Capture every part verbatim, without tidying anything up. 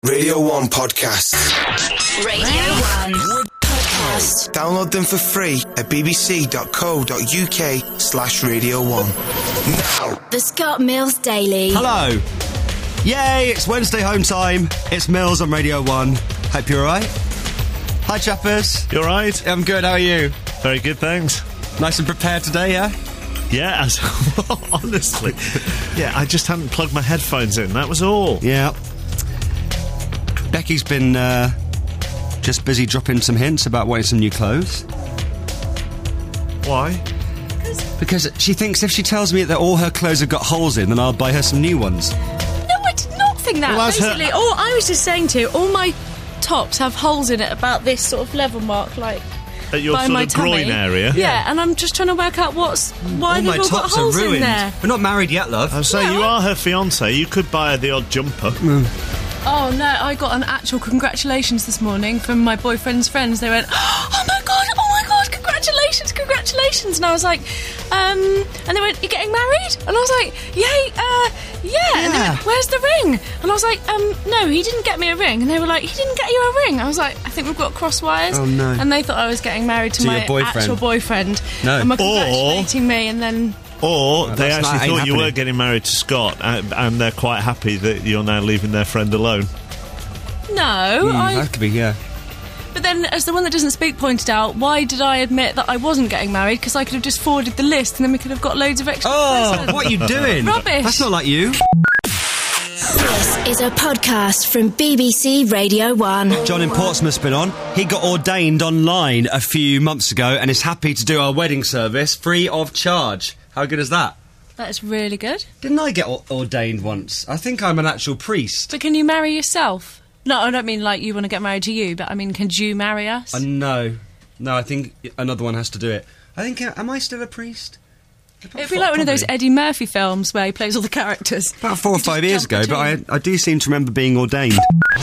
Radio one Podcast. Radio one Podcast. Download them for free at bbc.co.uk slash Radio one. Now. The Scott Mills Daily. Hello. Yay, it's Wednesday home time. It's Mills on Radio one. Hope you're alright. Hi, chappers. You alright? I'm good, how are you? Very good, thanks. Nice and prepared today, yeah? Yeah, as, honestly. Yeah, I just hadn't plugged my headphones in, that was all. Yeah. Becky's been uh, just busy dropping some hints about wanting some new clothes. Why? Because she thinks if she tells me that all her clothes have got holes in, then I'll buy her some new ones. No, I did not think that. Well, that's Basically, her- all I was just saying to you, all my tops have holes in it about this sort of level mark, like At your by sort my of tummy. groin area? Yeah, and I'm just trying to work out what's why all they've my all got tops are holes in ruined. there. We're not married yet, love. I was saying, No, you I- are her fiancé, you could buy her the odd jumper. Oh no, I got an actual congratulations this morning from my boyfriend's friends. They went, oh my god, oh my god, congratulations, congratulations. And I was like, um, and they went, you're getting married? And I was like, yay, uh, yeah. And they Yeah. went, where's the ring? And I was like, um, no, he didn't get me a ring. And they were like, he didn't get you a ring. I was like, I think we've got cross wires. Oh, no. And they thought I was getting married to, To my your boyfriend. actual boyfriend. No. And were Or- congratulating me, and then... Or No, they that's not- actually ain't thought you were happening. getting married to Scott, and, and they're quite happy that you're now leaving their friend alone. No, Mm, I... that could be, yeah. But then, as the one that doesn't speak pointed out, why did I admit that I wasn't getting married? Because I could have just forwarded the list and then we could have got loads of extra Oh, presents. what are you doing? Rubbish. That's not like you. This is a podcast from B B C Radio one. John in Portsmouth's been on. He got ordained online a few months ago and is happy to do our wedding service free of charge. How good is that? That's really good. Didn't I get or- ordained once? I think I'm an actual priest. But can you marry yourself? No, I don't mean like you want to get married to you, but I mean, can you marry us? Uh, no. No, I think another one has to do it. I think, uh, am I still a priest? It'd be like one of those Probably. Eddie Murphy films where he plays all the characters. About four or You just five years jump ago, but I, between. I do seem to remember being ordained.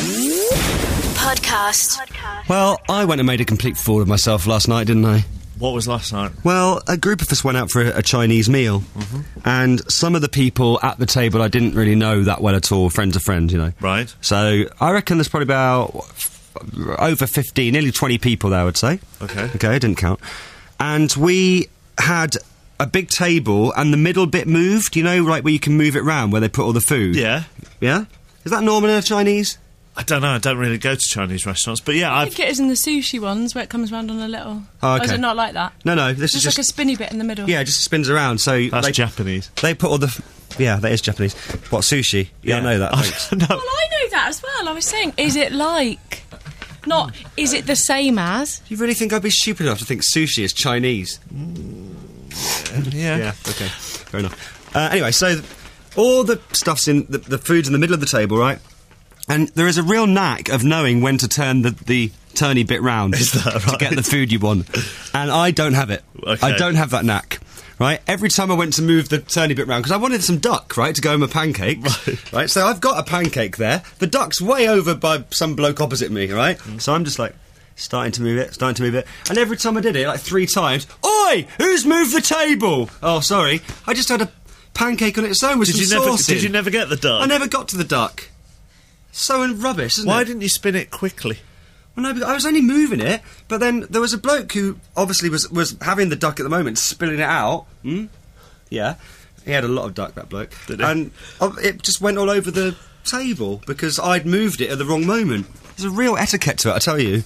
Podcast. Well, I went and made a complete fool of myself last night, didn't I? What was last night? Well, a group of us went out for a, a Chinese meal, and some of the people at the table I didn't really know that well at all, friends of friends, you know. Right. So I reckon there's probably about f- over fifteen, nearly twenty people there, I would say. Okay. Okay, I didn't count. And we had a big table, and the middle bit moved, you know, like where you can move it round, where they put all the food. Yeah. Yeah? Is that normal in a Chinese? I don't know, I don't really go to Chinese restaurants, but yeah, I I've... think it is in the sushi ones where it comes round on a little... Oh, Or is okay. it not like that? No, no, this Just is like just... a spinny bit in the middle. yeah, it just spins around, so... That's they, Japanese. They put all the... F- yeah, that is Japanese. What, sushi? Yeah, I know that, thanks. no. Well, I know that as well. I was saying, is it like... Not, is it the same as? You really think I'd be stupid enough to think sushi is Chinese? Yeah. Yeah, okay. Fair enough. Uh, anyway, so th- all the stuff's in... The, the food's in the middle of the table, right? And there is a real knack of knowing when to turn the, the turny bit round Is that to get right? the food you want. And I don't have it. Okay. I don't have that knack. Right? Every time I went to move the turny bit round, because I wanted some duck, right, to go in my pancakes. Right. Right? So I've got a pancake there. The duck's way over by some bloke opposite me, right? Mm. So I'm just like... Starting to move it, starting to move it. And every time I did it, like three times, Oi! Who's moved the table? Oh, sorry. I just had a pancake on its own with Did some you never? sauce Did in. you never get the duck? I never got to the duck. So rubbish, isn't Why it? didn't you spin it quickly? Well, no, but I was only moving it, but then there was a bloke who obviously was, was having the duck at the moment, spilling it out. Hmm? Yeah. He had a lot of duck, that bloke. Did he? And uh, it just went all over the table because I'd moved it at the wrong moment. There's a real etiquette to it, I tell you.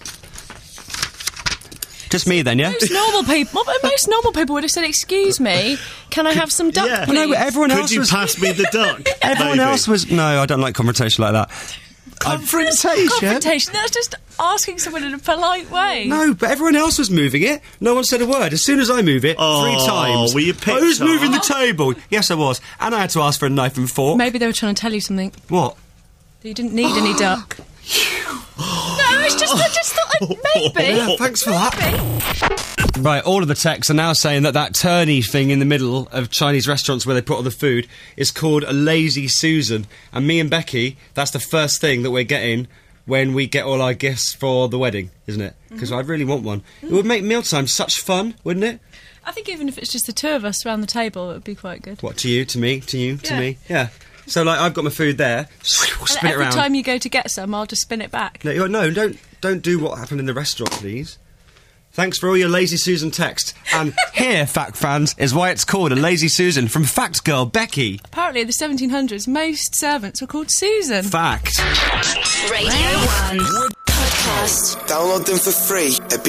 Just me then, yeah? Most normal people, well, most normal people would have said, "Excuse me, can I have some duck, Yeah. please?" Well, no, but everyone Could else you was... pass me the duck? Everyone Maybe. else was... No, I don't like confrontation like that. Confrontation? Confrontation. That's just asking someone in a polite way. No, but everyone else was moving it. No one said a word. As soon as I move it, Oh, three times. were you picked Who's on? moving the table? Yes, I was. And I had to ask for a knife and fork. Maybe they were trying to tell you something. What? You didn't need any duck. No, it's just I just thought I'd, maybe. Yeah, thanks for that. Right, all of the texts are now saying that that turny thing in the middle of Chinese restaurants where they put all the food is called a lazy Susan. And me and Becky, that's the first thing that we're getting when we get all our gifts for the wedding, isn't it? Because I really want one. It would make mealtime such fun, wouldn't it? I think even if it's just the two of us around the table, it would be quite good. What, to you, to me, to you, to Yeah. me? Yeah. So, like, I've got my food there. Spin And it every around. time you go to get some, I'll just spin it back. No, you're- no, don't don't do what happened in the restaurant, please. Thanks for all your Lazy Susan texts. And here, Fact Fans, is why it's called a Lazy Susan from Fact Girl Becky. Apparently, in the seventeen hundreds, most servants were called Susan. Fact. Radio one. Podcast. Download them for free at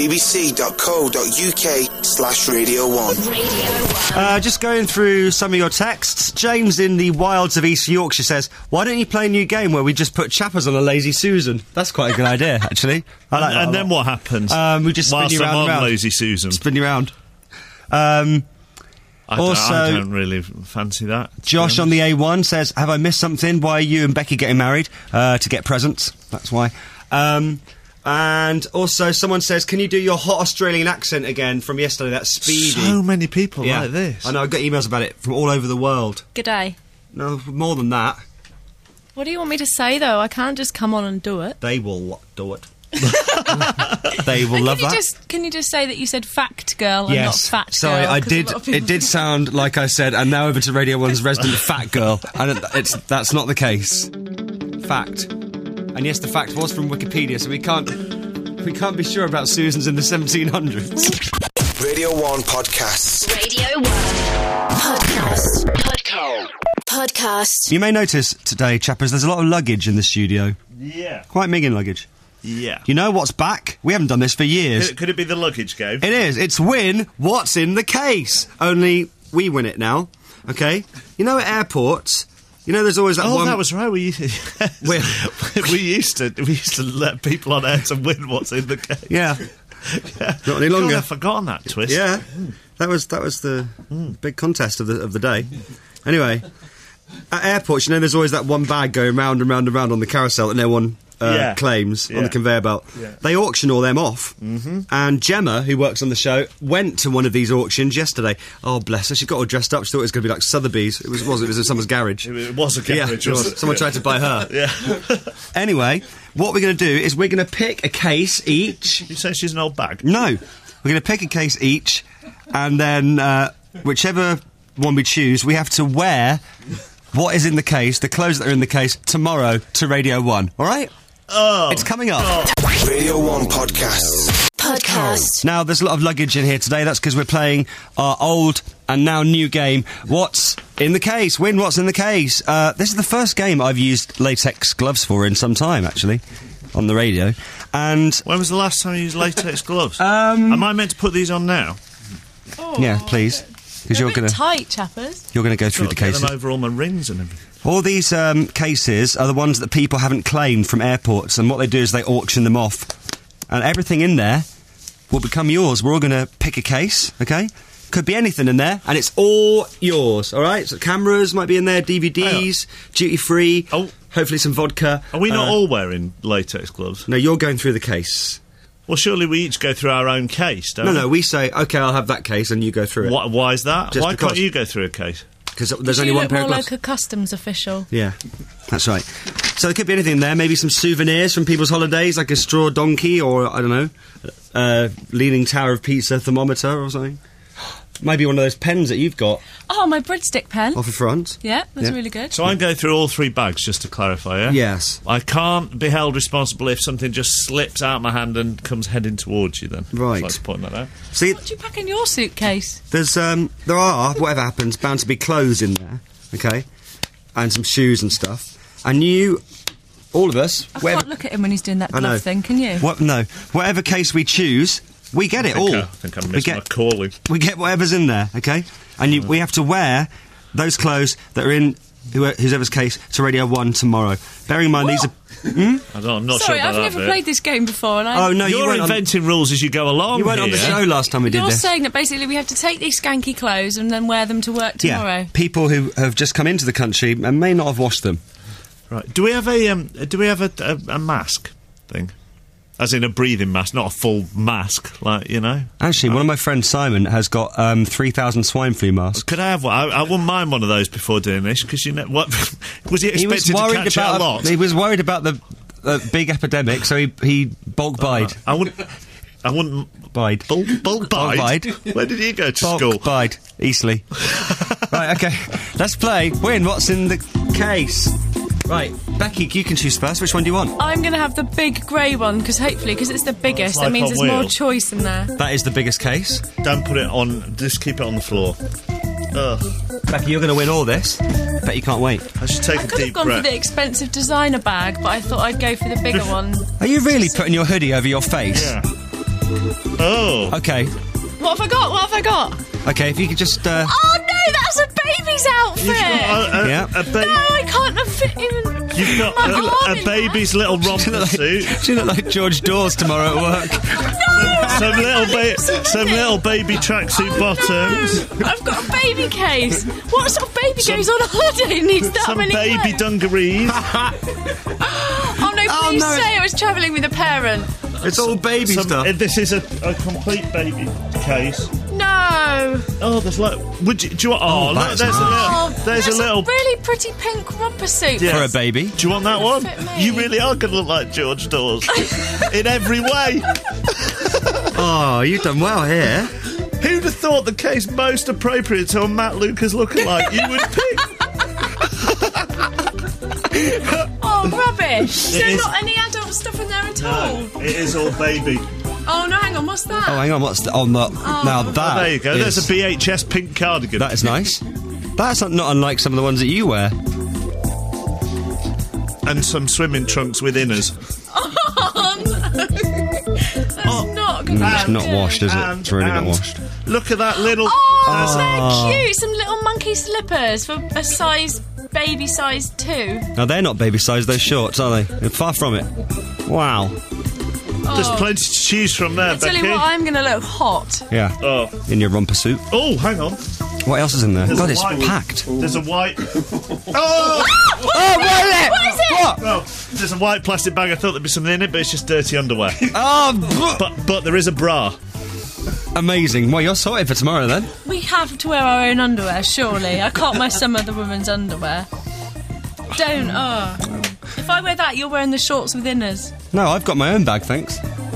bbc.co.uk slash Radio one. Radio one. Uh, just going through some of your texts. James in the wilds of East Yorkshire says, why don't you play a new game where we just put chappers on a Lazy Susan? That's quite a good idea, actually. I like and that a and then lot. what happens? Um, we just spin Whilst you round I'm and on round. Lazy Susan. Spin you round. Um, I don't, also- I don't really fancy that. to be Josh on honest. the A one says, have I missed something? Why are you and Becky getting married? Uh, to get presents. That's why. Um, and also someone says, can you do your hot Australian accent again from yesterday? That's speedy. So many people yeah. like this. I know, I got emails about it from all over the world. G'day. No, more than that. What do you want me to say, though? I can't just come on and do it. They will do it. They will And love can you that. just can you just say that you said fact girl and Yes. not fat Sorry, girl? I 'Cause a did. lot of people It did sound like I said, and now over to Radio One's resident fat girl, and it- it's that's not the case. Fact. And yes, the fact was from Wikipedia, so we can't we can't be sure about Susans in the seventeen hundreds. Radio one Podcasts. Radio one. Podcast. Podcast. Podcast. You may notice today, chappers, there's a lot of luggage in the studio. Yeah. Quite Megan luggage. Yeah. You know what's back? We haven't done this for years. Could, could it be the luggage game? It is. It's win what's in the case. Only we win it now. Okay? You know at airports, you know there's always that Oh, one... that was right. We used, We- we used to we used to let people on air to win what's in the game. Yeah. Yeah. Not any longer. God, I've forgotten that twist. Yeah. That was that was the big contest of the of the day. Anyway, at airports, you know there's always that one bag going round and round and round on the carousel that no one uh, Yeah. claims on Yeah. the conveyor belt. Yeah. They auction all them off. Mm-hmm. And Gemma, who works on the show, went to one of these auctions yesterday. Oh, bless her. She got all dressed up. She thought it was going to be like Sotheby's. It was, was it? It was in someone's garage. It was a Yeah, garage. it wasn't was. it? Someone tried to buy her. Yeah. Anyway, what we're going to do is we're going to pick a case each. You say she's an old bag? No, we're going to pick a case each, and then uh, whichever one we choose, we have to wear what is in the case, the clothes that are in the case, tomorrow to Radio One. All right? Oh. It's coming up. Radio one Podcasts. Podcast. Now, there's a lot of luggage in here today. That's because we're playing our old and now new game, What's in the Case? Win What's in the Case. Uh, this is the first game I've used latex gloves for in some time, actually, on the radio. And, When was the last time you used latex gloves? Um, Am I meant to put these on now? yeah, please, because They're you're a bit going to tight, chappers. you're going to go through Got the to get cases. them over all my rings and everything. All these um, cases are the ones that people haven't claimed from airports, and what they do is they auction them off. And everything in there will become yours. We're all going to pick a case, okay? Could be anything in there, and it's all yours, all right? So cameras might be in there, D V Ds, duty-free, Oh. hopefully some vodka. Are we not Uh, all wearing latex gloves? No, you're going through the case. Well, surely we each go through our own case, don't No, we? no, we say, OK, I'll have that case, and you go through it. Why, why is that? Just Why because. can't you go through a case? Because there's only you one look pair more of gloves. like a customs official. Yeah, that's right. So there could be anything there. Maybe some souvenirs from people's holidays, like a straw donkey or, I don't know, uh, Leaning Tower of Pizza thermometer or something. Maybe one of those pens that you've got Oh, my breadstick pen. off the front. Yeah, that's Yeah. really good. So I go through all three bags, just to clarify, yeah? Yes. I can't be held responsible if something just slips out my hand and comes heading towards you then. Right. I'd like to point that out. See, What do you pack in your suitcase? there's, um, there are, whatever happens, bound to be clothes in there, okay? And some shoes and stuff. And you, all of us, I whatever... can't look at him when he's doing that I know. glove thing, can you? What, no. Whatever case we choose, we get it I think, all. I, I think I we missed get, my calling. We get whatever's in there, okay? And you, we have to wear those clothes that are in who- whoever's case to Radio one tomorrow. Bearing in mind these are... I don't, I'm not Sorry, sure about I've that never bit. played this game before, and I. Oh, no, you You're weren't, on, inventing rules as you go along you weren't on the here. show last time we did You're this. saying that basically we have to take these skanky clothes and then wear them to work tomorrow. Yeah, people who have just come into the country and may not have washed them. Right. Do we have a um, do we have a, a, a mask thing? As in a breathing mask, not a full mask, like, you know? Actually, one of my friends, Simon, has got um, three thousand swine flu masks. Could I have one? I, I wouldn't mind one of those before doing this, because, you know, what... was he He was expected to worried catch about it a lot? He was worried about the uh, big epidemic, so he, he bulk buyed. I wouldn't... I wouldn't... Bide. Bulk, bulk Bulk bide? bide. Where did you go to Bulk school? bide. Eastleigh. Right, okay. Let's play. Win. What's in the... case. Right, Becky, you can choose first. Which one do you want? I'm going to have the big grey one, because hopefully, because it's the biggest, Like that means on there's more wheels. choice in there. That is the biggest case. Don't put it on. Just keep it on the floor. Ugh. Becky, you're going to win all this. Bet you can't wait. I should take I a could have deep gone breath. for the expensive designer bag, but I thought I'd go for the bigger one. Are you really putting your hoodie over your face? Yeah. Oh. Okay. What have I got? What have I got? Okay, if you could just... Uh, Oh no, that's a baby's outfit! You've got a, a, Yeah. a, ba- No, I can't have fit even. You've got my a, arm a in baby's little romper like, suit. she look like George Dawes tomorrow at work. Some little ba- some little baby tracksuit bottoms. No, I've got a baby case. What sort of baby goes on holiday and needs that Some many baby clothes? dungarees. Oh no, Oh, please no, say I was travelling with a parent. It's all baby Some, stuff. uh, this is a, a complete baby case. No. Oh, there's like. Would you? Do you want? Oh, Oh, look, that's there's a nice. little. Oh, There's a little. really pretty pink romper suit. Yeah. For a baby. Do you want that one? Fit me. You really are going to look like George Dawes in every way. Oh, you've done well here. Who'd have thought the case most appropriate to a Matt Lucas lookalike you would pick? Oh, rubbish. Is there is- not any adult stuff in there at all? it is all baby. Oh no, hang on, what's that? Oh, hang on, what's the... Oh, no. Now that Oh, there you go. is- There's a B H S pink cardigan. That is nice. That's not, not unlike some of the ones that you wear. And some swimming trunks with inners. Oh no. That's not good. Mm, it's not washed, is it? And- It's really not and washed. Look at that little. Oh, they're cute. Some little monkey slippers for a size, baby size two. Now, they're not baby size, those shorts, are they? They're far from it. Wow. There's plenty to choose from there, I tell Becky. you what, I'm going to look hot. Yeah. Oh, In your romper suit. oh, hang on. What else is in there? There's God, a it's white- packed. There's a white. Ah! Oh, Oh, what is it? What is it? What? well, there's a white plastic bag. I thought there'd be something in it, but it's just dirty underwear. Oh, but but there is a bra. amazing. Well, you're sorted for tomorrow then. We have to wear our own underwear, surely. I can't wear some other woman's underwear. Don't, oh. If I wear that, you're wearing the shorts with inners. No, I've got my own bag, thanks.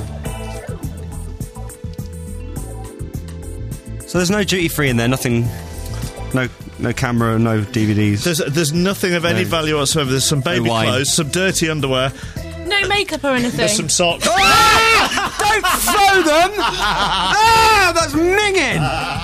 So there's no duty free in there, nothing, no no camera, no D V Ds. There's there's nothing of any No. value whatsoever. There's some baby No wine. clothes, some dirty underwear, No makeup or anything. there's some socks. Ah! Don't throw them! Ah, that's minging!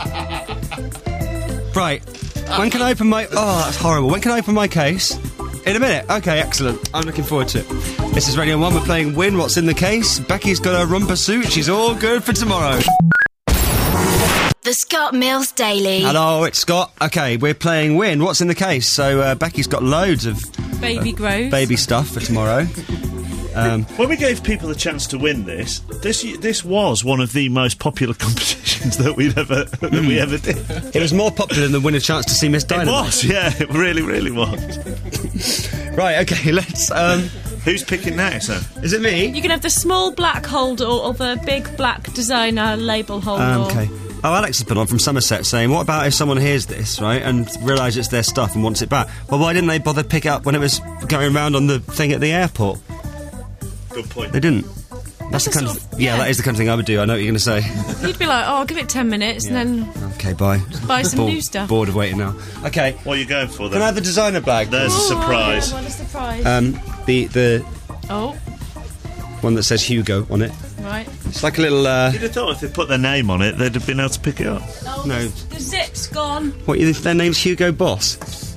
Right, when can I open my... Oh, that's horrible. When can I open my case? In a minute. Okay, excellent. I'm looking forward to it. This is Radio one. We're playing Win. What's in the case? Becky's got her romper suit. She's all good for tomorrow. The Scott Mills Daily. Hello, it's Scott. Okay, we're playing Win. What's in the case? So uh, Becky's got loads of Baby grows. baby stuff for tomorrow. Um, When we gave people a chance to win this, this this was one of the most popular competitions that we'd ever that we ever did. it was more popular than Win a Chance to See Miss It Dynamite. was, yeah, it really, really was. Right, okay, let's... Um, Who's picking next then? is it me? You can have the small black holder or the big black designer label holder. Um, okay. Oh, Alex has put on from Somerset saying, what about if someone hears this, right, and realise it's their stuff and wants it back? Well, why didn't they bother pick it up when it was going around on the thing at the airport? Good point. They didn't. That's, That's the a kind sort of... of- Yeah, yeah. that is the kind of thing I would do. I know what you're going to say. You'd be like, oh, I'll give it ten minutes and then Okay, bye. buy some Bored- new stuff. Bored of waiting now. Okay, What are you going for can I have then? the designer bag? There's a surprise. Oh, what a surprise. Um, the, the oh, one that says Hugo on it. right. It's like a little... Uh, You'd have thought if they put their name on it, they'd have been able to pick it up. Oh, No. The zip's gone. what, you think their name's Hugo Boss?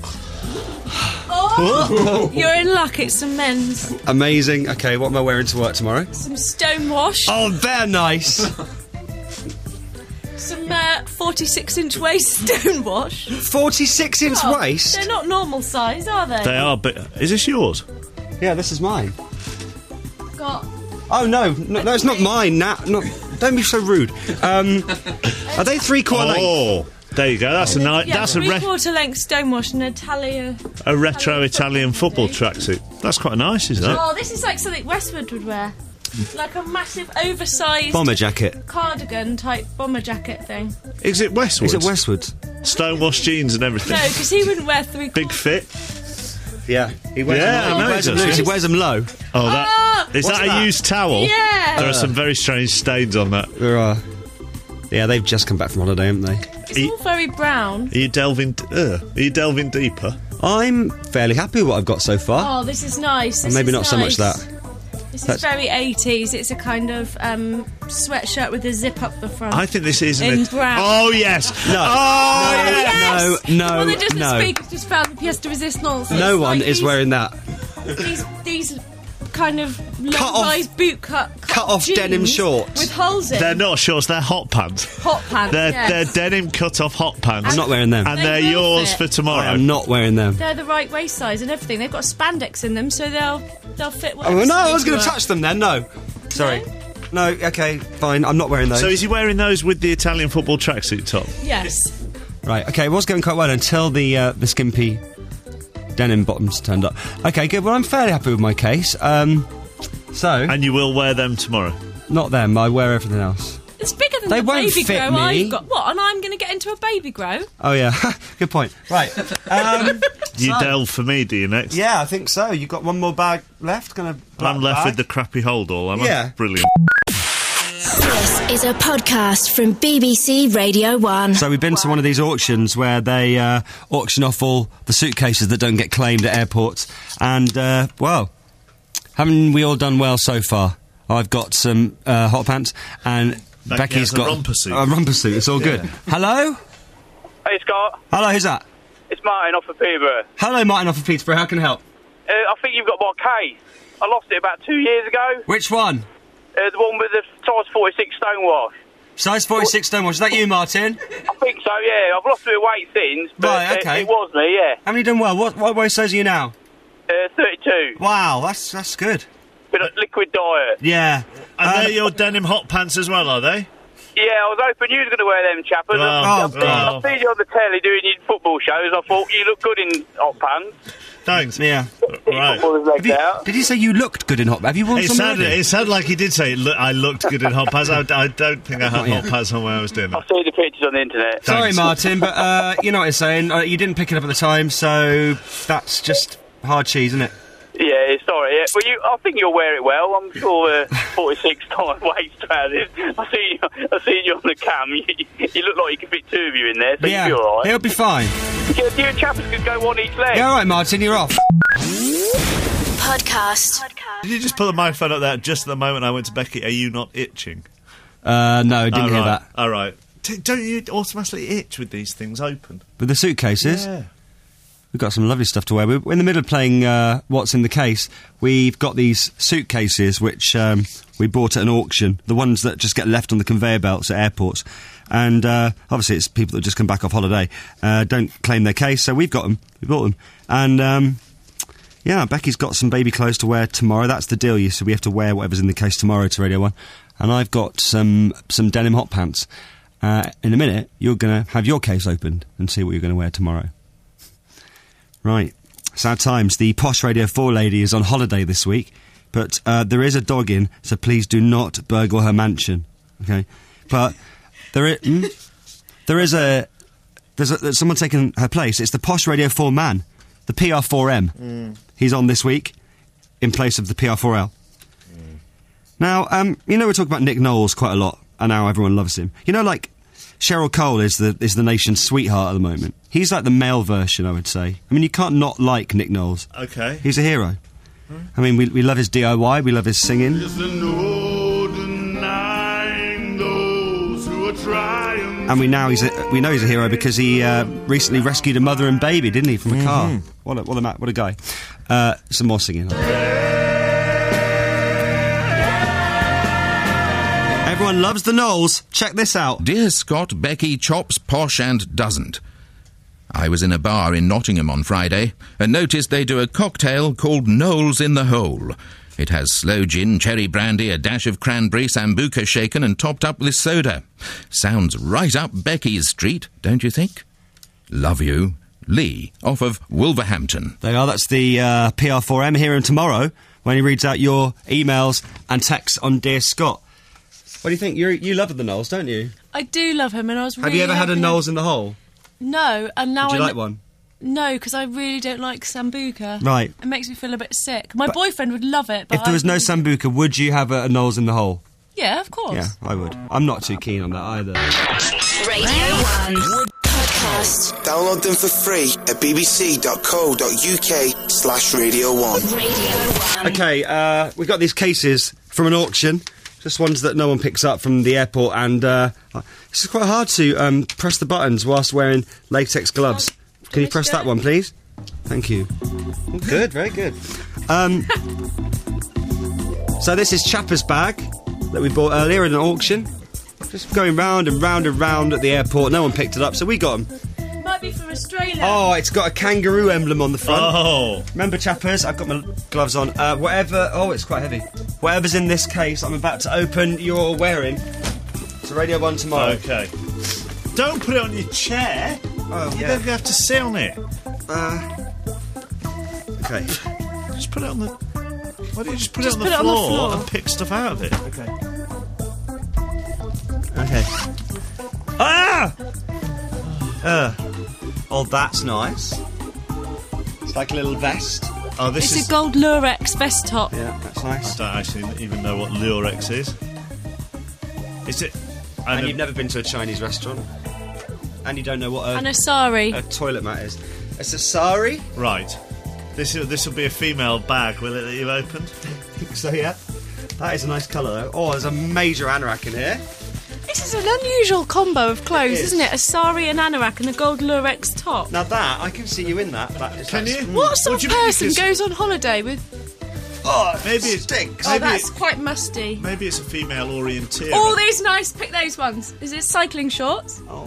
Oh, you're in luck. It's some men's. Amazing. Okay, what am I wearing to work tomorrow? Some stonewash. Oh, they're nice. Some uh, forty-six inch waist stonewash. forty-six inch Oh, waist? They're not normal size, are they? They are, but is this yours? Yeah, this is mine. Got. Oh, no. No, no it's not mine. Nah, not, don't be so rude. Um, are they three-quarter length? Oh, there you go. That's a nice. Yeah, That's a, re- three-quarter length stonewash and a Italia. a retro Italian football tracksuit. That's quite nice, isn't it? Oh, this is like something Westwood would wear. Like a massive oversized Bomber jacket. cardigan type bomber jacket thing. Is it Westwood? Is it Westwood? Stonewash jeans and everything. No, because he wouldn't wear three Big fit. Yeah. He wears Yeah, them, I know he wears he them does, loose. He yeah. wears them low. Oh, that Ah! is What's that a that? used towel? Yeah. There are some very strange stains on that. There are. Yeah, they've just come back from holiday, haven't they? It's all very brown. Are you delving? Uh, are you delving deeper? I'm fairly happy with what I've got so far. Oh, this is nice. And This maybe is not so much nice. that. This That's- is very eighties. It's a kind of um, sweatshirt with a zip up the front. I think this is In it. brown. Oh yes. No. Oh No, yes. no, no, Well, they're just no. the speakers just found the pièce de résistance. No It's one like is these, wearing that. these these kind of Cut long off- rise boot cut, cut off jeans denim shorts. with holes in. They're not shorts. They're hot pants. hot pants. They're yes. they're denim cut off hot pants. I'm not wearing them. And They they're will yours fit. for tomorrow. I'm not wearing them. They're the right waist size and everything. They've got spandex in them, so they'll they'll fit. Oh, no, I was going going to touch them then. No. Sorry. No, okay, fine. I'm not wearing those. So is he wearing those with the Italian football tracksuit top? Yes. Right, okay, it was going quite well until the uh, the skimpy denim bottoms turned up. Okay, good. Well, I'm fairly happy with my case. Um, so, And you will wear them tomorrow. not them. I wear everything else. It's bigger than They the won't baby fit grow me. I've got. What? And I'm going to get into a baby grow? Oh yeah, good point. Right. Um, You so- delve for me, do you, next? Yeah, I think so. You got one more bag left. Kind of. I'm left with the crappy hold all, am I? Yeah. Brilliant. This is a podcast from B B C Radio one. So we've been to one of these auctions where they uh, auction off all the suitcases that don't get claimed at airports, and uh, well, haven't we all done well so far? I've got some uh, hot pants, and Becky Becky's has a got romper suit. A romper suit. It's all good. Hello, Hey Scott, hello. Who's that? it's Martin off of Peterborough. Hello, Martin off of Peterborough. How can I help? Uh, I think you've got my case. I lost it about two years ago. Which one? Uh, the one with the size forty-six stonewash. Size forty-six stonewash. Is that you, Martin? I think so, yeah. I've lost a bit of weight since, but Right, okay. uh, it was me, yeah. How many done well? What what waist size are you now? Uh, thirty-two. Wow, that's that's good. Bit of liquid diet. Yeah. And Um, they're your denim hot pants as well, are they? Yeah, I was hoping you was going to wear them, chappers. Oh, I've, I've, God. I've seen you on the telly doing your football shows. I thought you look good in hot pants. Thanks. Yeah. Right. Footballer's legs Have you- out. did you say you looked good in hot? Have you worn It some sounded, already? it sounded like he did say look, I looked good in hot pants. I, I don't think I had Not yet. hot pants on when I was doing it. I've seen the pictures on the internet. Sorry, Thanks. Martin, but uh, you know what I'm saying. Uh, you didn't pick it up at the time, so that's just hard cheese, isn't it? Yeah, sorry. Yeah. Well, you, I think you'll wear it well. I'm sure uh, forty-six time waist trousers. I see you. I see you on the cam. You, you look like you could fit two of you in there, so yeah, you'll be all right. it'll be fine. Yeah, you and chappers could go one each leg. Yeah, all right, Martin, you're off. Podcast. Did you just put the microphone up there just at the moment I went to Becky? Are you not itching? Uh, no, I didn't Oh, hear right. that. All right. D- don't you automatically itch with these things open? With the suitcases, Yeah. we've got some lovely stuff to wear. We're in the middle of playing uh, What's in the Case. We've got these suitcases which um, we bought at an auction, the ones that just get left on the conveyor belts at airports. And uh, obviously it's people that just come back off holiday, uh, don't claim their case, so we've got them. We bought them. And... Um, yeah, Becky's got some baby clothes to wear tomorrow. That's the deal, you so we have to wear whatever's in the case tomorrow to Radio one. And I've got some some denim hot pants. Uh, in a minute, you're going to have your case opened and see what you're going to wear tomorrow. Right. Sad times. The Posh Radio four lady is on holiday this week, but uh, there is a dog in, so please do not burgle her mansion. Okay? But there is, mm, there is a... There's, a, there's someone taking her place. It's the Posh Radio four man, the P R four M. Mm. He's on this week in place of the P R four L. Mm. Now, um, you know we're talking about Nick Knowles quite a lot, and how everyone loves him. You know, like, Cheryl Cole is the is the nation's sweetheart at the moment. He's like the male version, I would say. I mean, you can't not like Nick Knowles. Okay. He's a hero. Hmm? I mean, we, we love his D I Y, we love his singing. And we now he's a, we know he's a hero because he uh, recently rescued a mother and baby, didn't he, from a car? Mm-hmm. What a what a ma- what a guy! Uh, some more singing. Everyone loves the Knowles. Check this out. Dear Scott, Becky chops, posh and doesn't. I was in a bar in Nottingham on Friday and noticed they do a cocktail called Knowles in the Hole. It has sloe gin, cherry brandy, a dash of cranberry, sambuca shaken and topped up with soda. Sounds right up Becky's street, don't you think? Love you, Lee, off of Wolverhampton. There you are. That's the uh, P R four M here and tomorrow when he reads out your emails and texts on Dear Scott. What do you think? You you love the Knowles, don't you? I do love him, and I was. Have really you ever had a hoping- Knowles in the hole? No, and now Would you I like one? No, because I really don't like sambuca. Right. It makes me feel a bit sick. My boyfriend would love it, but If there was I no really- sambuca, would you have a, a Knowles in the hole? Yeah, of course. Yeah, I would. I'm not too keen on that either. Radio one. Podcast. podcast. Download them for free at bbc.co.uk slash Radio one. Radio one. Okay, uh, we got these cases from an auction. Just ones that no one picks up from the airport, and uh, it's quite hard to um, press the buttons whilst wearing latex gloves. Can you press that one, please? Thank you. Good, very good. Um, so this is Chapper's bag that we bought earlier in an auction. Just going round and round and round at the airport. No one picked it up, so we got them. Might be from Australia. Oh, it's got a kangaroo emblem on the front. Oh. Remember, Chappers, I've got my gloves on. Uh, whatever... Oh, it's quite heavy. Whatever's in this case I'm about to open, you're wearing. It's a Radio one tomorrow. Okay. Don't put it on your chair. Oh, You yeah. don't have to sit on it. Uh, okay. Just put it on the... Why don't you just put, Just it, on put the it on the floor floor. and pick stuff out of it? Okay. Okay. Ah! Uh, oh, that's nice. It's like a little vest. Oh, this It's is... a gold Lurex vest top. Yeah, that's nice. I don't actually even know what Lurex is. Is it... I And know- you've never been to a Chinese restaurant. And you don't know what a, And a sari. a toilet mat is. It's a sari? Right. This this will be a female bag, will it, that you've opened? So, yeah. That is a nice colour, though. Oh, there's a major anorak in here. This is an unusual combo of clothes, It is. isn't it? A sari, an anorak, and a gold Lurex top. Now that, I can see you in that. that is, Can that's- you? What sort do of you mean? person Because- goes on holiday with... Oh, Maybe it it stinks. Oh, Maybe that's it- quite musty. Maybe it's a female orienteer. Oh, these nice. Pick those ones. Is it cycling shorts? Oh.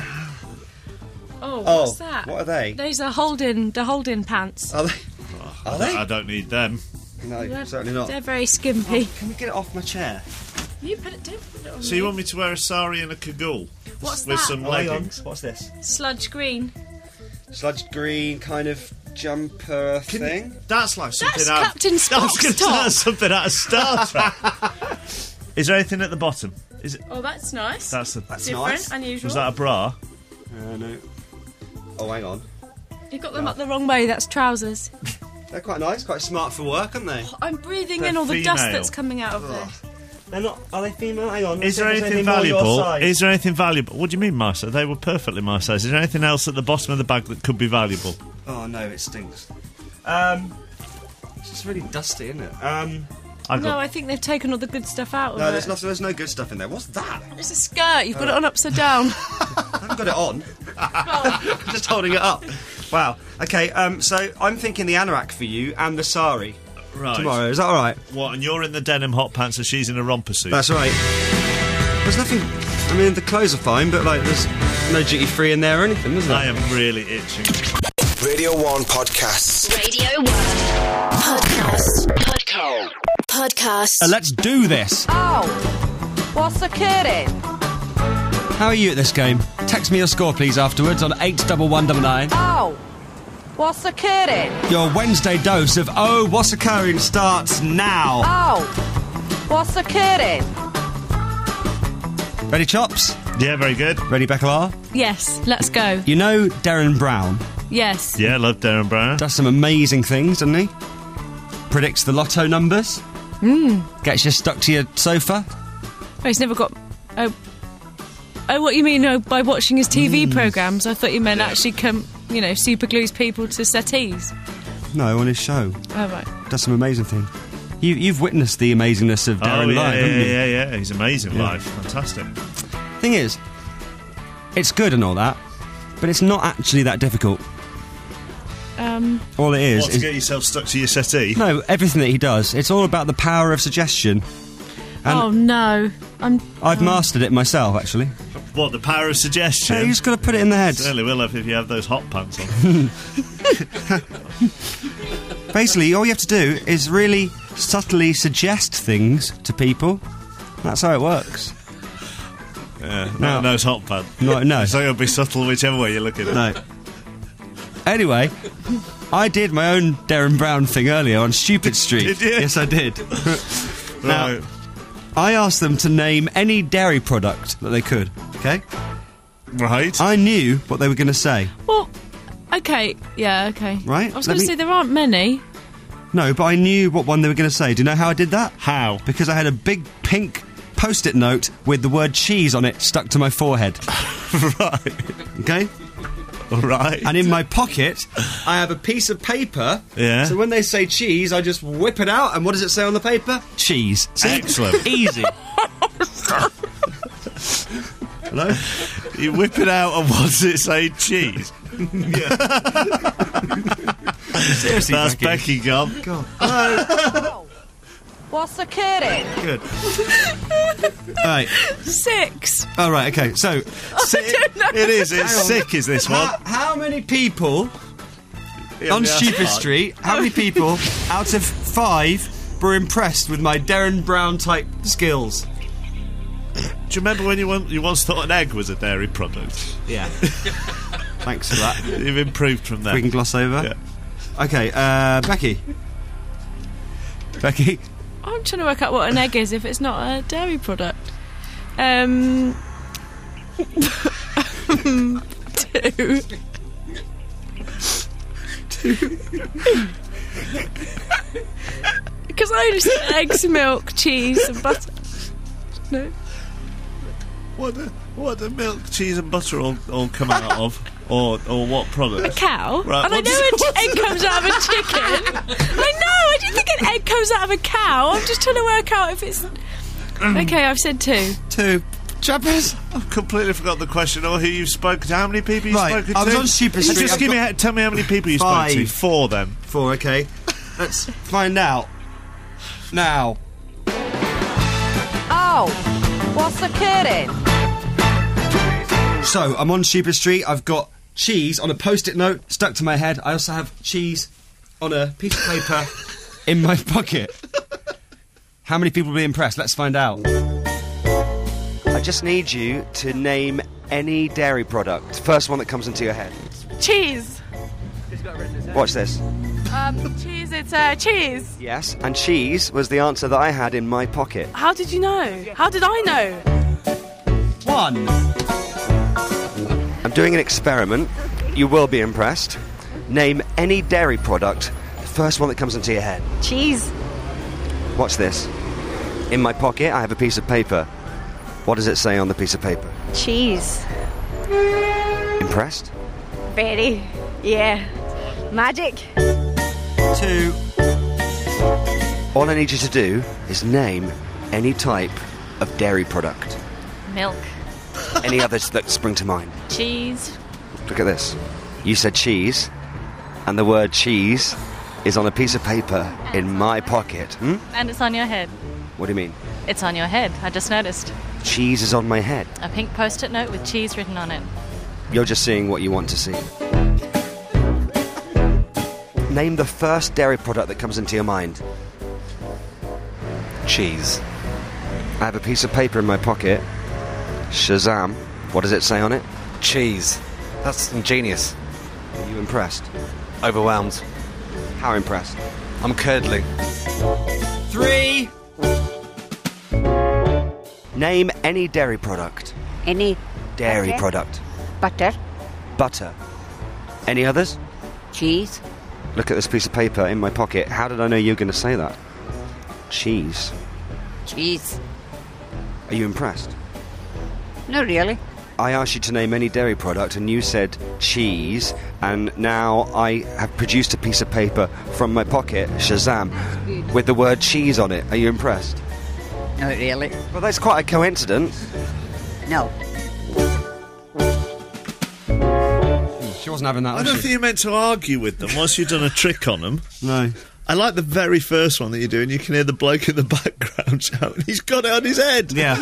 Oh, Oh, what's that? what are they? Those are Holden, the Holden pants. Are they? Are they? I don't need them. No, They're- certainly not. They're very skimpy. Can we get it off my chair? You put it, don't put it on So me. you want me to wear a sari and a cagoule? What's With that? some Oh, hang on. leggings? What's this? Sludge green. Sludge green kind of jumper Can you- thing. That's like something That's out of... Captain I was Spock's gonna say top. that's something out of Star Trek. Is there anything at the bottom? Is it... Oh, that's nice. That's the... That's different, nice. unusual. Was that a bra? Uh, no. Oh, hang on. You got them up the wrong way. That's trousers. They're quite nice, quite smart for work, aren't they? I'm breathing They're in all the dust female. that's coming out of this. They're not. Are they female? Hang on. Is let's see there if there's anything more your valuable? size. Is there anything valuable? What do you mean, my size? They were perfectly my size. Is there anything else at the bottom of the bag that could be valuable? Oh no, it stinks. Um, it's just really dusty, isn't it? Um, I No, got... I think they've taken all the good stuff out of no, it. there's nothing. There's no good stuff in there. What's that? It's a skirt. You've got it on upside down. I haven't got it on. I'm just holding it up. Wow. Okay. Um. So I'm thinking the anorak for you and the sari Right. tomorrow. Is that all right? What, and you're in the denim hot pants and she's in a romper suit? That's right. There's nothing. I mean, the clothes are fine, but like, there's no duty free in there or anything, is there? I am really itching. Radio one podcasts. Radio one. Podcast. Podcast. Podcast. Uh, let's do this. Oh, what's occurring? How are you at this game? Text me your score, please, afterwards on eight one one nine nine. Oh, what's occurring? Your Wednesday dose of Oh, What's Occurring starts now. Oh, what's occurring? Ready, Chops? Yeah, very good. Ready, Beckelar? Yes, let's go. You know Darren Brown Yes. Yeah, love Darren Brown. does some amazing things, doesn't he? Predicts the lotto numbers. Mm. Gets you stuck to your sofa. Oh, he's never got. Oh, oh, what you mean? Oh, by watching his T V programmes? I thought you meant actually come. You know, super glues people to settees. No, on his show. Oh right. Does some amazing things. You, you've witnessed the amazingness of Darren oh, yeah, live, yeah, haven't you? yeah, yeah. He's amazing live. Fantastic. Thing is, it's good and all that, but it's not actually that difficult. Um. All it is What, to is get yourself stuck to your settee? no, everything that he does. It's all about the power of suggestion. And oh no. I'm. I've mastered it myself, actually. What, the power of suggestion? Yeah, you just got to put it in the head. Certainly will have if you have those hot pants on. Basically, all you have to do is really subtly suggest things to people. That's how it works. Yeah, No. no, those hot pants. No, no. So it'll be subtle whichever way you look at it. No. Anyway, I did my own Darren Brown thing earlier on Stupid Street. Did you? Yes, I did. Now, Right. I asked them to name any dairy product that they could, okay? Right. I knew what they were going to say. Well. Okay. Yeah. Okay. Right, I was let going to me- say there aren't many. No, but I knew what one they were going to say. Do you know how I did that? How? Because I had a big pink post-it note with the word cheese on it stuck to my forehead. Right. Okay? Right. And in my pocket, I have a piece of paper. Yeah. So when they say cheese, I just whip it out, and what does it say on the paper? Cheese. See? Excellent. Easy. Hello? You whip it out, and what does it say? Cheese. Seriously, That's Becky. Becky gone. God. Hello. What's occurring? Good. All right. Six. All right. Okay. So, si- don't know. It is. It's Hang on. sick, is this one? how, how many people Yeah, on we are Stupid smart. Street? How many people out of five were impressed with my Darren Brown type skills? Do you remember when you, want, you once thought an egg was a dairy product? Yeah. Thanks for that. You've improved from that. We can gloss over. Yeah. Okay. Uh, Becky. Becky. I'm trying to work out what an egg is if it's not a dairy product. Um, two. Because I only said eggs, milk, cheese, and butter. No. What do, what do milk, cheese, and butter all, all come out of? Or or what product? A cow. Right, And I what know does- an what's egg comes out of a chicken. I know. I didn't think an egg comes out of a cow. I'm just trying to work out if it's. Okay, I've said two. Two. Chappers. I've completely forgot the question or who you've spoken to. How many people you've Right, spoken I to? was on Stupid Street. Just I've give me, got- a- tell me how many people you Five. spoke to. Four, then. Four. Okay. Let's find out. Now. Oh, what's occurring? So I'm on Stupid Street. I've got cheese on a post-it note stuck to my head. I also have cheese on a piece of paper in my pocket. How many people will be impressed? Let's find out. I just need you to name any dairy product. First one that comes into your head. Cheese. Watch this. Um, cheese. It's uh, cheese. Yes, and cheese was the answer that I had in my pocket. How did you know? How did I know? One. I'm doing an experiment. You will be impressed. Name any dairy product. The first one that comes into your head. Cheese. Watch this. In my pocket, I have a piece of paper. What does it say on the piece of paper? Cheese. Impressed? Very. Yeah. Magic. Two. All I need you to do is name any type of dairy product. Milk. Any others that spring to mind. Cheese. Look at this. You said cheese, and the word cheese is on a piece of paper in my pocket. Hmm? And it's on your head. What do you mean? It's on your head. I just noticed. Cheese is on my head. A pink post-it note with cheese written on it. You're just seeing what you want to see. Name the first dairy product that comes into your mind. Cheese. I have a piece of paper in my pocket. Shazam. What does it say on it? Cheese. That's ingenious. Are you impressed? Overwhelmed. How impressed? I'm curdling. Three. Name any dairy product. Any Dairy Okay. product. butter. Butter. Any others? Cheese. Look at this piece of paper in my pocket. How did I know you were going to say that? Cheese. Cheese. Are you impressed? Not really. I asked you to name any dairy product and you said cheese, and now I have produced a piece of paper from my pocket, Shazam, with the word cheese on it. Are you impressed? Not really. Well, that's quite a coincidence. No. She wasn't having that, I was don't she? think you're meant to argue with them once you've done a trick on them. No. I like the very first one that you do, and you can hear the bloke in the background shouting, he's got it on his head. Yeah.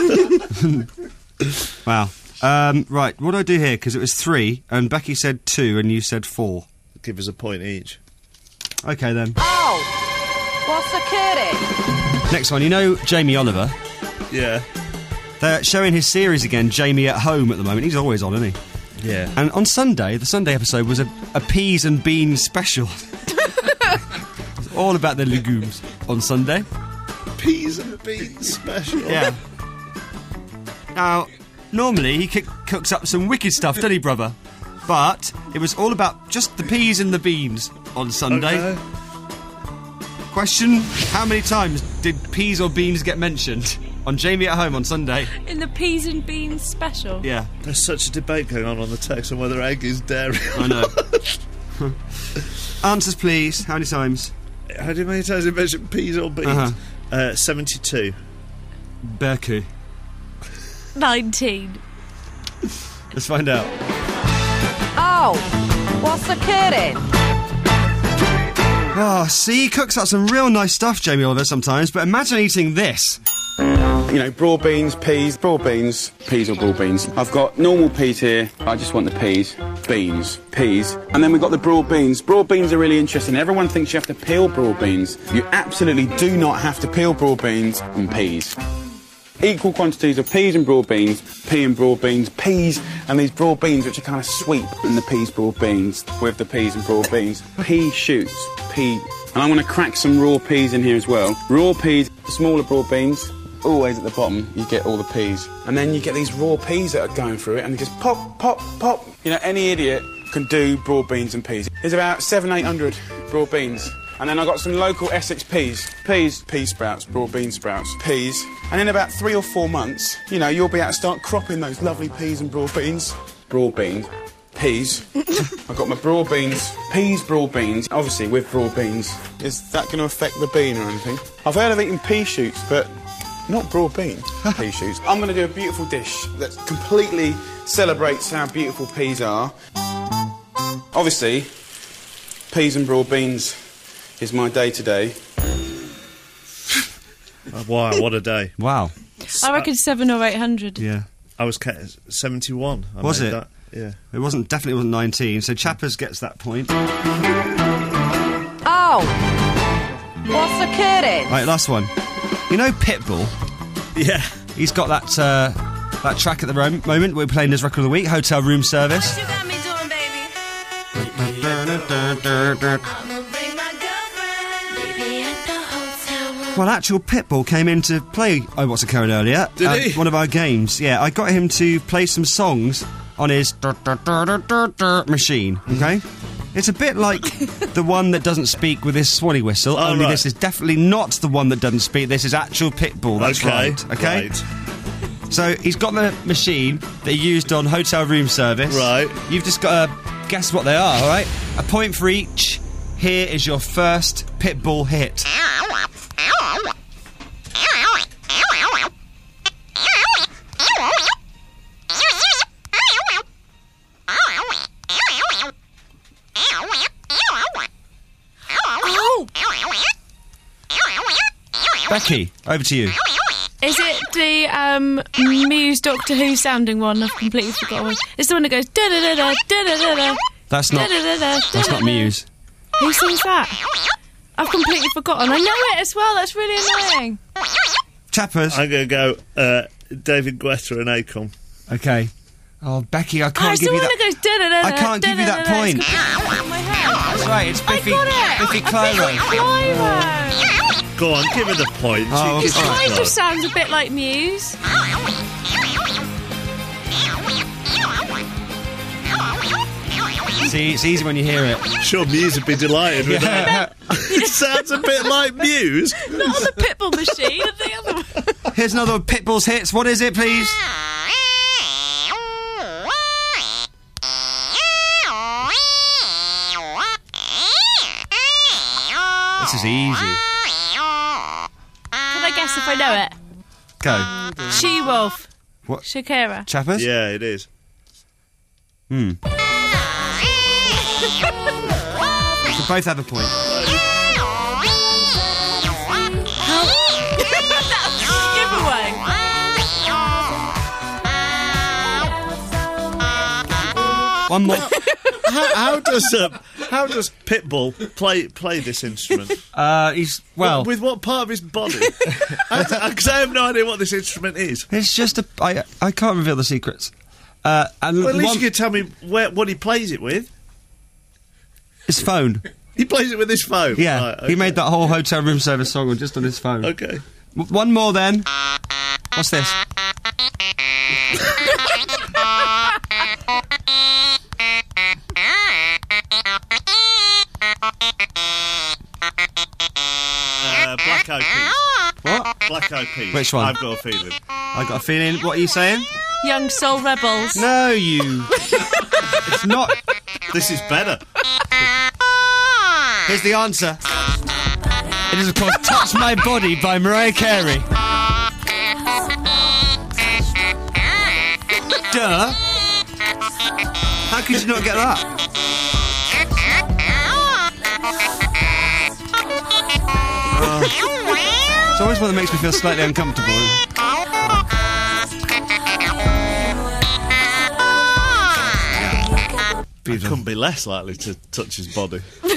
Wow. Um, right, what do I do here? Because it was three, and Becky said two, and you said four. Give us a point each. Okay, then. Oh, what's occurring? Next one. You know Jamie Oliver? Yeah. They're showing his series again, Jamie at Home, at the moment. He's always on, isn't he? Yeah. And on Sunday, the Sunday episode was a, a peas and beans special. It's all about the legumes on Sunday. Peas and beans special. Yeah. Now, normally he c- cooks up some wicked stuff, doesn't he, brother? But it was all about just the peas and the beans on Sunday. Okay. Question, how many times did peas or beans get mentioned? on Jamie at Home on Sunday. In the peas and beans special. Yeah. There's such a debate going on on the text on whether egg is dairy. I know. Answers, please. How many times? How many times you mentioned peas or beans? Uh-huh. Uh, seventy-two. Berku. nineteen. Let's find out. Oh, what's occurring? Oh, see, he cooks up some real nice stuff, Jamie Oliver, sometimes, but imagine eating this. You know, broad beans, peas, broad beans, peas or broad beans. I've got normal peas here. I just want the peas. Beans, peas. And then we've got the broad beans. Broad beans are really interesting. Everyone thinks you have to peel broad beans. You absolutely do not have to peel broad beans and peas. Equal quantities of peas and broad beans, pea and broad beans, peas and these broad beans which are kind of sweet, and the peas, broad beans with the peas and broad beans. Pea shoots, pea. And I'm going to crack some raw peas in here as well. Raw peas, smaller broad beans, always at the bottom you get all the peas. And then you get these raw peas that are going through it and they just pop, pop, pop. You know, any idiot can do broad beans and peas. There's about seven, eight hundred broad beans. And then I've got some local Essex peas. Peas, pea sprouts, broad bean sprouts, peas. And in about three or four months, you know, you'll be able to start cropping those lovely peas and broad beans. Broad beans. Peas. I've got my broad beans. Peas, broad beans. Obviously, with broad beans. Is that going to affect the bean or anything? I've heard of eating pea shoots, but not broad bean pea shoots. I'm going to do a beautiful dish that completely celebrates how beautiful peas are. Obviously, peas and broad beans is my day today. Oh, wow, what a day. Wow. I reckon seven or eight hundred. Yeah. I was ca- seventy-one. I was made it? That. Yeah. It wasn't, definitely wasn't nineteen, so Chappers gets that point. Oh, what's occurring? Right, last one. You know Pitbull? Yeah. He's got that uh, that track at the ro- moment. We're playing his record of the week, Hotel Room Service. You got me doing, baby. Well, actual Pitbull came in to play Oh What's Occurring earlier. Did uh, he? One of our games. Yeah, I got him to play some songs on his machine, okay? It's a bit like the one that doesn't speak with his swanny whistle, Oh, only right. this is definitely not the one that doesn't speak. This is actual Pitbull, that's Okay, right, okay? right. So he's got the machine that he used on Hotel Room Service. Right. You've just got to guess what they are, all right? A point for each. Here is your first Pitbull hit. Oh! Becky, over to you. Is it the um, Muse Doctor Who sounding one? I've completely forgotten. It's the one that goes da da da da da da da. That's not. That's not Muse. Who sings that? I've completely forgotten. I know it as well. That's really annoying. Chappers. I'm going to go uh, David Guetta and Akon. Okay. Oh, Becky, I Oh, can't it's give the you one that. that goes da da da. I can't give you that point. My head. That's right. It's Biffy. I got it. Biffy A Clyro. Biffy Clyro. Go on, give her the point. Oh, She It gives kind it of sounds a bit like Muse. See, it's easy when you hear it. Sure, Muse would be delighted with Yeah. that. It sounds a bit like Muse. Not on the Pitbull machine, the other one. Here's another one, Pitbull's hits. What is it, please? This is easy. Can I guess if I know it? Go. She-Wolf. What? Shakira. Chappers? Yeah, it is. Hmm. We both have a point. One more. how, how does uh, how does Pitbull play play this instrument? Uh, he's well. with what part of his body? Because I have no idea what this instrument is. It's just a. I I can't reveal the secrets. Uh, and Well, at least one, you could tell me where what he plays it with. his phone. He plays it with his phone. Yeah, Right, okay. he made that whole Hotel Room Service song on just on his phone. Okay. W- one more then. What's this? Uh, Black Eyed Peas. What? Black Black Eyed Peas. Which one? I've got a feeling. I got a feeling. What are you saying? Young Soul Rebels. No, you. It's not. This is better. Here's the answer. It is, of course, Touch My Body by Mariah Carey. Duh. How could you not get that? Oh. It's always one that makes me feel slightly uncomfortable. I couldn't be less likely to touch his body.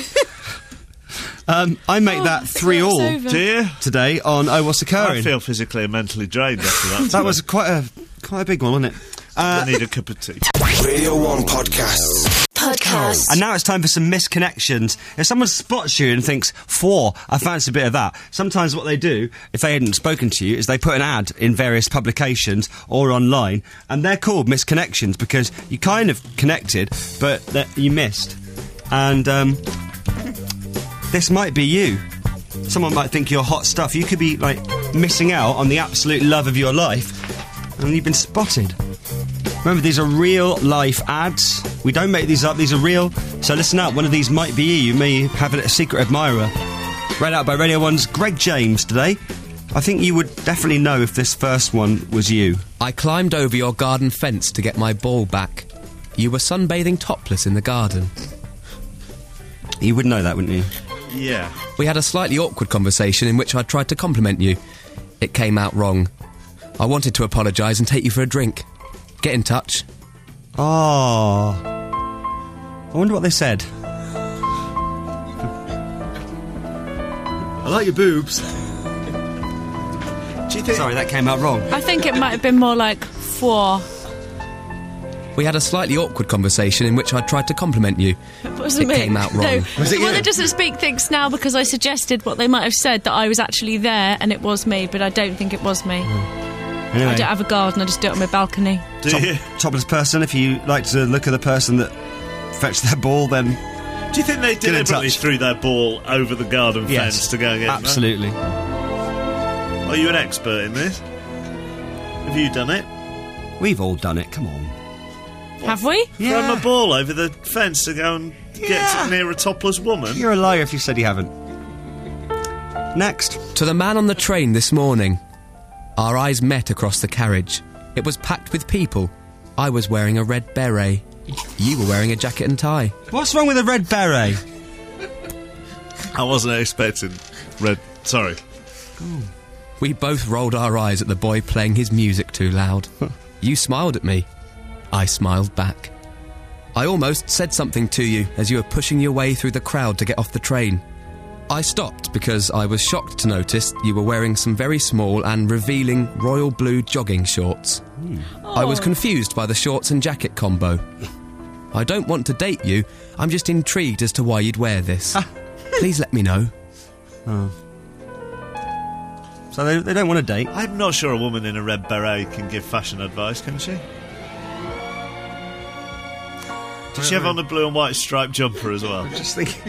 Um, I make that three all Do you? today on Oh What's Occurring. I feel physically and mentally drained after that. That was quite a quite a big one, wasn't it? Uh, I need a cup of tea. Radio one Podcasts. Podcast. And now it's time for some misconnections. If someone spots you and thinks, "Four, I fancy a bit of that," sometimes what they do, if they hadn't spoken to you, is they put an ad in various publications or online, and they're called misconnections because you kind of connected, but that you missed. And um, this might be you. Someone might think you're hot stuff. You could be like missing out on the absolute love of your life, and you've been spotted. Remember, these are real life ads. We don't make these up, these are real. So listen up, one of these might be you. You may have a secret admirer. Read out by Radio one's Greg James today. I think you would definitely know if this first one was you. I climbed over your garden fence to get my ball back. You were sunbathing topless in the garden. You would know that, wouldn't you? Yeah. We had a slightly awkward conversation in which I tried to compliment you. It came out wrong. I wanted to apologise and take you for a drink. Get in touch. Oh. I wonder what they said. I like your boobs. Do you think... Sorry, that came out wrong. I think it might have been more like four. We had a slightly awkward conversation in which I tried to compliment you. It wasn't it me. came out wrong. No. Was it Well, you? it doesn't speak thinks now because I suggested what they might have said, that I was actually there and it was me, but I don't think it was me. Anyway, I don't have a garden, I just do it on my balcony. Do top, you? topless person, if you like to look at the person that fetched their ball, then Do you think they Get in deliberately touch. threw their ball over the garden yes, fence to go and get absolutely. that? Are you an expert in this? Have you done it? We've all done it, come on. Have we? Throw a ball over the fence to go and get Yeah. near a topless woman? You're a liar if you said you haven't. Next. To the man on the train this morning. Our eyes met across the carriage. It was packed with people. I was wearing a red beret. You were wearing a jacket and tie. What's wrong with a red beret? I wasn't expecting red... Sorry. We both rolled our eyes at the boy playing his music too loud. You smiled at me. I smiled back. I almost said something to you as you were pushing your way through the crowd to get off the train. I stopped because I was shocked to notice you were wearing some very small and revealing royal blue jogging shorts. Hmm. I was confused by the shorts and jacket combo. I don't want to date you, I'm just intrigued as to why you'd wear this. Please let me know. Oh. So they, they don't want to date? I'm not sure a woman in a red beret can give fashion advice, can she? Does she have on a blue and white striped jumper as well? I'm just thinking...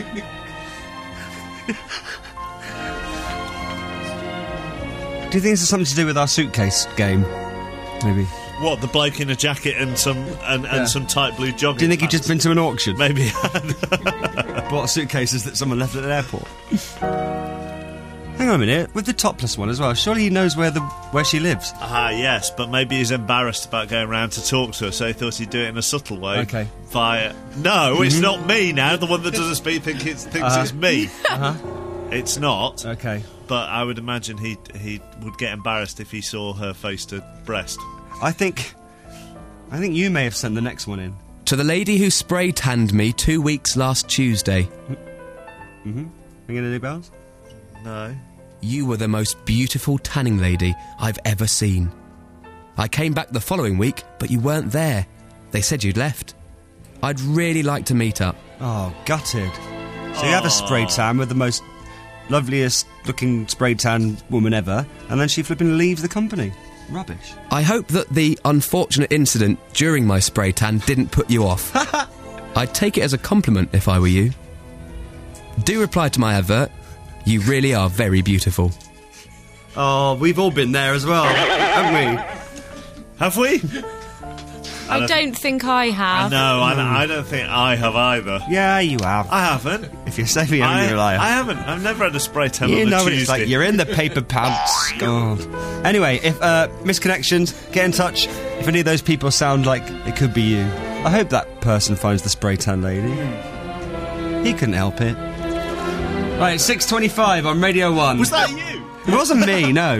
Do you think this has something to do with our suitcase game? Maybe. What, the bloke in a jacket and some and, Yeah. and some tight blue jogging Do you think he'd pants? just been to an auction? Maybe. Bought suitcases that someone left at an airport. Hang on a minute, with the topless one as well. Surely he knows where the where she lives. Ah, yes, but maybe he's embarrassed about going round to talk to her, so he thought he'd do it in a subtle way. Okay. Via... No, it's Mhm. not me now. The one that doesn't speak think it's, thinks Uh-huh. it's me. Uh-huh. It's not. Okay. But I would imagine he he would get embarrassed if he saw her face to breast. I think... I think you may have sent the next one in. To the lady who spray tanned me two weeks last Tuesday. Mm-hmm. Ringing any bells? No. You were the most beautiful tanning lady I've ever seen. I came back the following week, but you weren't there. They said you'd left. I'd really like to meet up. Oh, gutted. So you have a spray tan with the most loveliest looking spray tan woman ever, and then she flipping leaves the company. Rubbish. I hope that the unfortunate incident during my spray tan didn't put you off. I'd take it as a compliment if I were you. Do reply to my advert. You really are very beautiful. Oh, we've all been there as well, haven't we? Have we? I don't think I have. No, I, I don't think I have either. Yeah, you have. I haven't. If you're saying you I, haven't, you're a liar. I haven't. I've never had a spray tan You on a know what Tuesday. it's like. You're in the paper pants. God. Anyway, if uh, misconnections, get in touch. If any of those people sound like it could be you, I hope that person finds the spray tan lady. He couldn't help it. Right, six twenty-five on Radio One. Was that you? It wasn't me, no.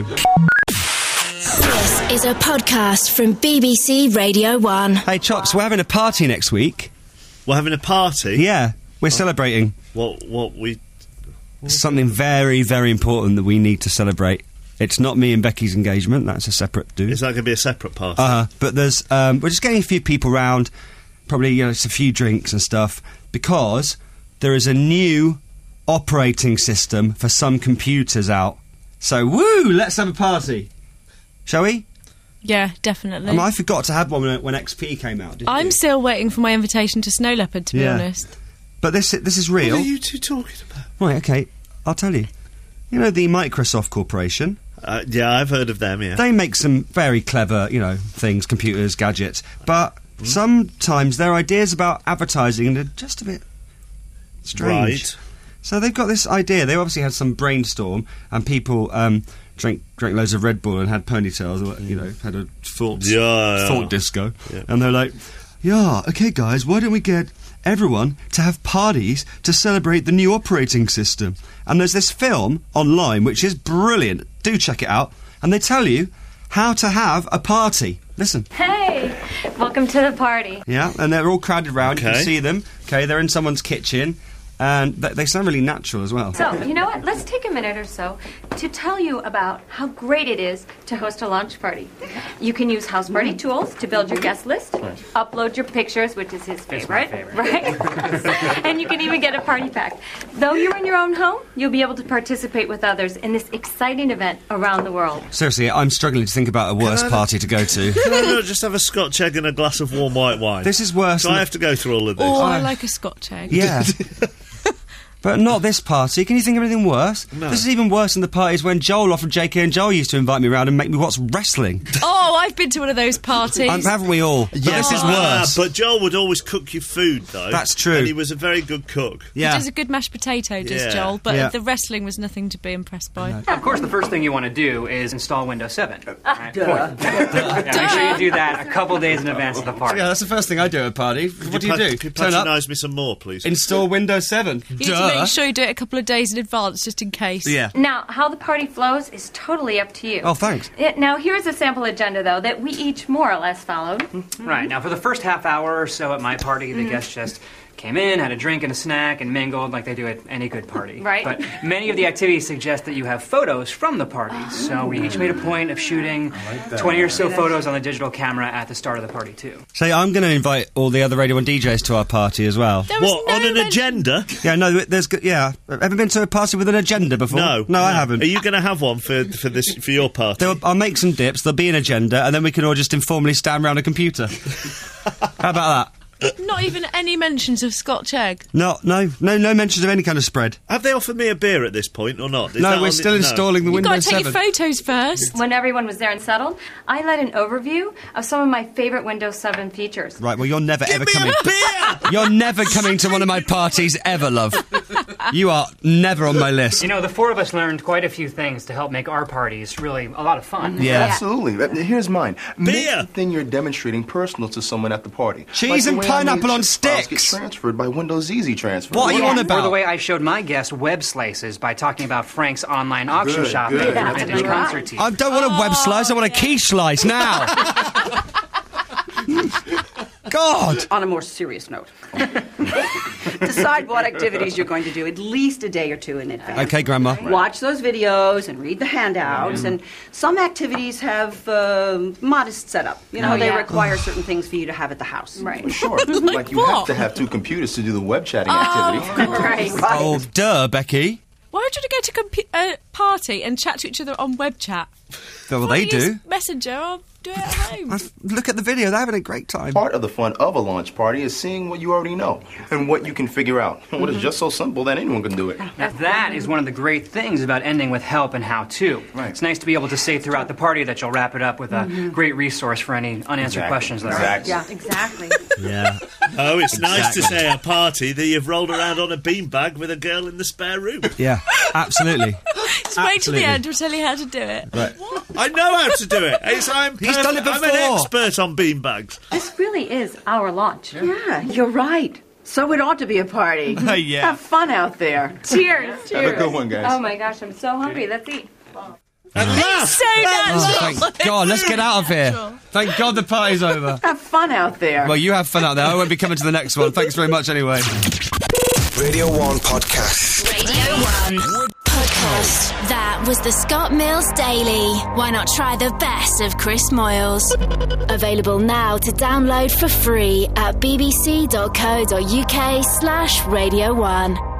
This is a podcast from B B C Radio one. Hey, Chops, we're having a party next week. We're having a party? Yeah, we're celebrating. What, what we... Something very, very important that we need to celebrate. It's not me and Becky's engagement, that's a separate do. Is that going to be a separate party? Uh-huh, but there's, um, we're just getting a few people round, probably, you know, it's a few drinks and stuff, because there is a new operating system for some computers out. So, woo, let's have a party. Shall we? Yeah, definitely. I mean, I forgot to have one when, when X P came out, didn't I'm you? still waiting for my invitation to Snow Leopard, to be Yeah. honest. But this this is real. What are you two talking about? Right, okay, I'll tell you. You know the Microsoft Corporation? Uh, yeah, I've heard of them, yeah. They make some very clever, you know, things, computers, gadgets, but mm. sometimes their ideas about advertising are just a bit strange. Right. So they've got this idea. They obviously had some brainstorm, and people um, drank drank loads of Red Bull and had ponytails, or, you know, had a thought Yeah, yeah. thought disco, Yeah. and they're like, "Yeah, okay, guys, why don't we get everyone to have parties to celebrate the new operating system?" And there's this film online which is brilliant. Do check it out, and they tell you how to have a party. Listen. Hey, welcome to the party. Yeah, and they're all crowded round. You Okay. can see them. Okay, they're in someone's kitchen. And th- they sound really natural as well. So, you know what? Let's take a minute or so to tell you about how great it is to host a launch party. You can use house party tools to build your guest list, upload your pictures, which is his favorite, right? And you can even get a party pack. Though you're in your own home, you'll be able to participate with others in this exciting event around the world. Seriously, I'm struggling to think about a worse I- party to go to. Can I not just have a Scotch egg and a glass of warm white wine? This is worse So than I the- have to go through all of this. Oh, I like a Scotch egg. Yeah. But not this party. Can you think of anything worse? No. This is even worse than the parties when Joel off of J K and Joel used to invite me around and make me watch wrestling. Oh, I've been to one of those parties. Um, haven't we all? But this is Ah, worse. but Joel would always cook you food, though. That's true. And he was a very good cook. He yeah. does a good mashed potato, does Yeah. Joel, but Yeah. the wrestling was nothing to be impressed by. Of course, the first thing you want to do is install Windows seven. Right? Yeah, make sure you do that a couple days in advance of the party. Yeah, that's the first thing I do at a party. What do you pat- do? Could you Turn up, patronise me some more, please? install Windows seven. You need Duh. to make sure you do it a couple of days in advance, just in case. Yeah. Now, how the party flows is totally up to you. Oh, thanks. Yeah, now, here's a sample agenda, though, that we each more or less followed. Right, now for the first half hour or so at my party, the guests just came in, had a drink and a snack, and mingled like they do at any good party. Right. But many of the activities suggest that you have photos from the party, so we each made a point of shooting twenty or so photos on the digital camera at the start of the party, too. So I'm going to invite all the other Radio one D Js to our party as well. There was What, no on an men- agenda? Yeah, no, there's... g- Yeah. Ever been to a party with an agenda before? No. No, I haven't. Are you going to have one for for this for your party? There'll- I'll make some dips, there'll be an agenda, and then we can all just informally stand around a computer. How about that? Not even any mentions of Scotch egg. No, no, no, no mentions of any kind of spread. Have they offered me a beer at this point or not? Is that No, on we're the- still no. installing the You've got Windows to take seven. your photos first. When everyone was there and settled, I led an overview of some of my favorite Windows seven features. Right, well, you're never ever me coming. a beer! You're never coming to one of my parties ever, love. You are never on my list. You know, the four of us learned quite a few things to help make our parties really a lot of fun. Yeah. Absolutely. Uh, Here's mine. Beer. Make the thing you're demonstrating personal to someone at the party. Cheese the and way I made pineapple on chip files sticks. Get transferred by Windows Easy Transfer. What are you Yeah. on Or about? the way I showed my guests web slices by talking about Frank's online auction Good, shop good. and That's vintage right. concert tees. I don't want a web slice, I want a quiche slice now. God! On a more serious note, decide what activities you're going to do at least a day or two in advance. Okay, Grandma. Watch those videos and read the handouts. And some activities have uh, modest setup. You know, Oh, they yeah. require certain things for you to have at the house. Right. Sure. like you have to have two computers to do the web chatting activity. Right. Oh, duh, Becky. Why would you go to a compu- uh, party and chat to each other on web chat? Well, Why they use do. Messenger or Do it at home. I've- Look at the video. They're having a great time. Part of the fun of a launch party is seeing what you already know and what you can figure out. What is just so simple that anyone can do it. Now, that is one of the great things about ending with help and how-to. Right. It's nice to be able to say throughout the party that you'll wrap it up with a Mhm. great resource for any unanswered Exactly. questions there Exactly. Yeah, exactly. Yeah. Oh, it's nice to Exactly. say at a party that you've rolled around on a beanbag with a girl in the spare room. Yeah, absolutely. Just wait till Absolutely. the end. We'll tell you how to do it. Right. I know how to do it. It's, I'm He's done it perfect- I'm an before. expert on beanbags. This really is our launch. Yeah, you're right. So it ought to be a party. Yeah. Have fun out there. Cheers. Have a good one, guys. Oh my gosh, I'm so hungry. Let's eat. At last! So Oh, natural. thank God, let's get out of here. Thank God the party's over. Have fun out there. Well, you have fun out there. I won't be coming to the next one. Thanks very much anyway. Radio one Podcast. Radio one Podcast. That was the Scott Mills Daily. Why not try the best of Chris Moyles? Available now to download for free at bbc.co.uk slash Radio one.